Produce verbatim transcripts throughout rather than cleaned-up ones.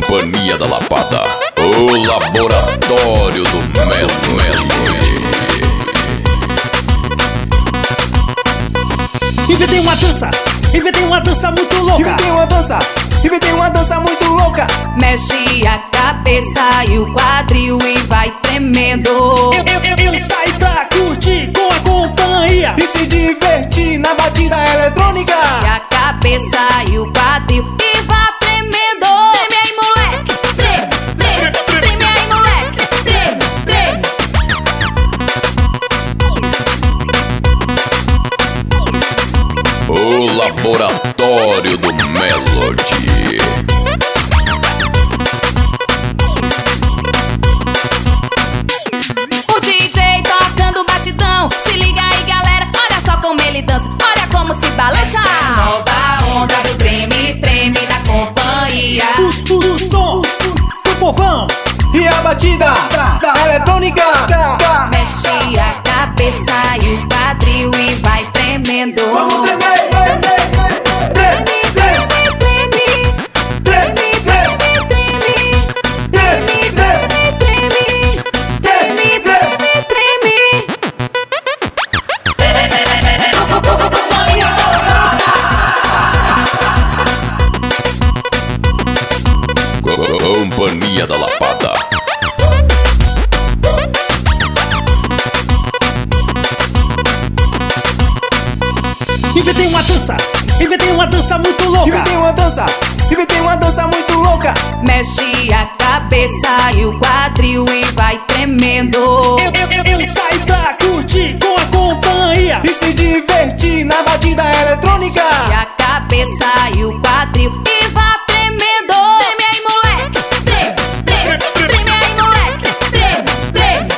Companhia da Lapada, o laboratório do Melo Melo. Inventei uma dança, inventei uma dança muito louca. Inventei uma dança, inventei uma dança muito louca. Mexe a cabeça e o quadril e vai tremendo. Eu, eu, eu, eu saio pra curtir com a companhia e se divertir na batida eletrônica. Mexe a cabeça e o quadril e vai tremendo. Treme aí, moleque, treme, treme, treme aí, moleque, treme, treme. O laboratório do Melody. O D J tocando batidão, se liga aí, galera, olha só como ele dança, olha como se balança. Essa é a nova onda do treme, treme da companhia. O, o, o som do povão e a batida eletrônica. Mexe a cabeça e o quadril e vai tremendo. Vamos tremer. Companhia da Lapada. Inventei uma dança, inventei uma dança muito louca. Inventei uma dança, inventei uma dança muito louca. Mexe a cabeça e o quadril e vai tremendo. Eu, eu, eu, eu saio pra curtir com a companhia e se divertir na batida eletrônica. Mexe a cabeça e o quadril e vai tremendo. Treme aí, moleque, treme, treme, treme aí, moleque, treme, treme.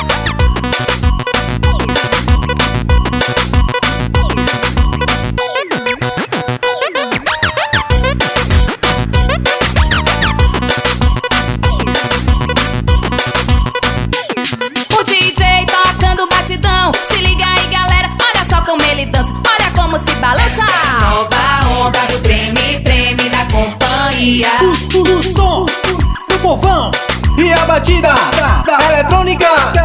O D J tocando batidão, se liga aí, galera, olha só como ele dança, olha como se balança. Essa é a nova onda do treme, treme da companhia. O, o, o som do povão e a batida eletrônica.